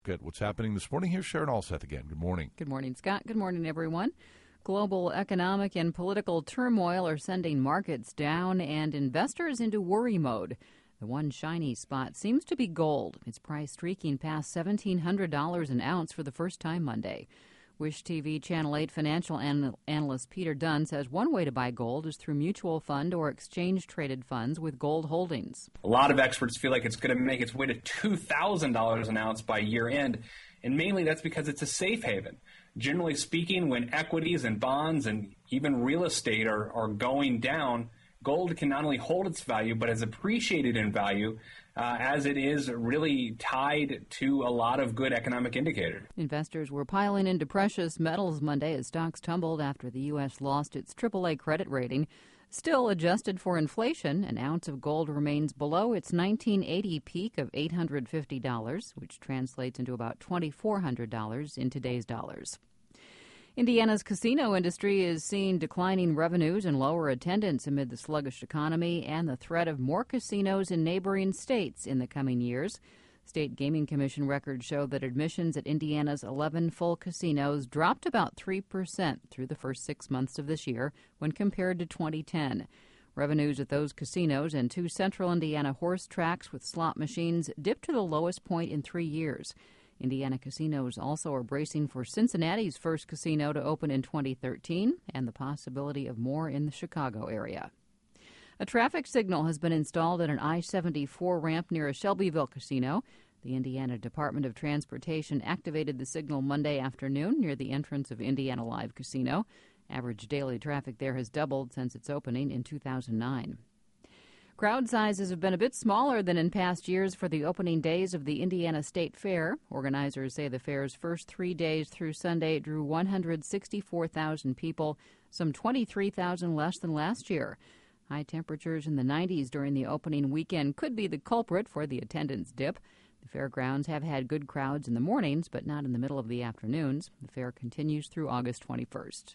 At what's happening this morning. Here's Sharon Alseth again. Good morning. Good morning, Scott. Good morning, everyone. Global economic and political turmoil are sending markets down and investors into worry mode. The one shiny spot seems to be gold. Its price streaking past $1,700 an ounce for the first time Monday. Wish TV Channel 8 financial analyst Peter Dunn says one way to buy gold is through mutual fund or exchange-traded funds with gold holdings. A lot of experts feel like it's going to make its way to $2,000 an ounce by year end, and mainly that's because it's a safe haven. Generally speaking, when equities and bonds and even real estate are going down, gold can not only hold its value, but has appreciated in value as it is really tied to a lot of good economic indicators. Investors were piling into precious metals Monday as stocks tumbled after the U.S. lost its AAA credit rating. Still, adjusted for inflation, an ounce of gold remains below its 1980 peak of $850, which translates into about $2,400 in today's dollars. Indiana's casino industry is seeing declining revenues and lower attendance amid the sluggish economy and the threat of more casinos in neighboring states in the coming years. State Gaming Commission records show that admissions at Indiana's 11 full casinos dropped about 3% through the first 6 months of this year when compared to 2010. Revenues at those casinos and 2 central Indiana horse tracks with slot machines dipped to the lowest point in 3 years. Indiana casinos also are bracing for Cincinnati's first casino to open in 2013 and the possibility of more in the Chicago area. A traffic signal has been installed at an I-74 ramp near a Shelbyville casino. The Indiana Department of Transportation activated the signal Monday afternoon near the entrance of Indiana Live Casino. Average daily traffic there has doubled since its opening in 2009. Crowd sizes have been a bit smaller than in past years for the opening days of the Indiana State Fair. Organizers say the fair's first 3 days through Sunday drew 164,000 people, some 23,000 less than last year. High temperatures in the 90s during the opening weekend could be the culprit for the attendance dip. The fairgrounds have had good crowds in the mornings, but not in the middle of the afternoons. The fair continues through August 21st.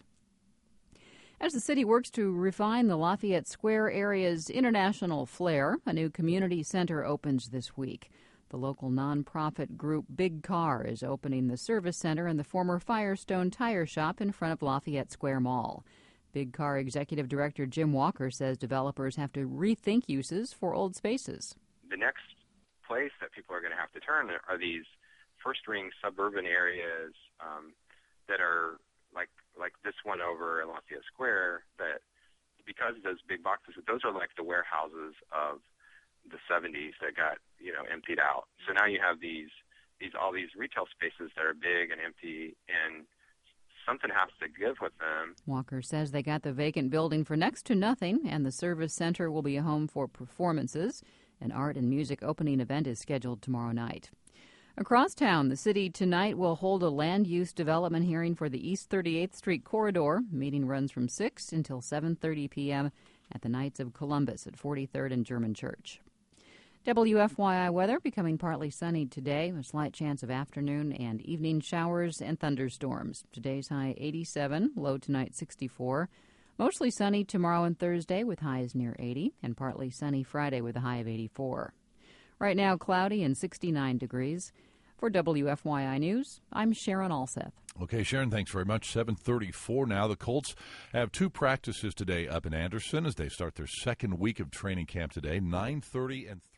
As the city works to refine the Lafayette Square area's international flair, a new community center opens this week. The local nonprofit group Big Car is opening the service center in the former Firestone Tire Shop in front of Lafayette Square Mall. Big Car Executive Director Jim Walker says developers have to rethink uses for old spaces. The next place that people are going to have to turn are these first-ring suburban areas that are like this one over in Lafayette Square, that because those big boxes, those are like the warehouses of the 70s that got, emptied out. So now you have all these retail spaces that are big and empty, and something has to give with them. Walker says they got the vacant building for next to nothing, and the service center will be a home for performances. An art and music opening event is scheduled tomorrow night. Across town, the city tonight will hold a land use development hearing for the East 38th Street corridor. Meeting runs from 6 until 7:30 p.m. at the Knights of Columbus at 43rd and German Church. WFYI weather becoming partly sunny today, a slight chance of afternoon and evening showers and thunderstorms. Today's high 87, low tonight 64. Mostly sunny tomorrow and Thursday with highs near 80, and partly sunny Friday with a high of 84. Right now, cloudy and 69 degrees. For WFYI News, I'm Sharon Alseth. Okay, Sharon, thanks very much. 7:34 now. The Colts have 2 practices today up in Anderson as they start their second week of training camp today, 9:30 and 3.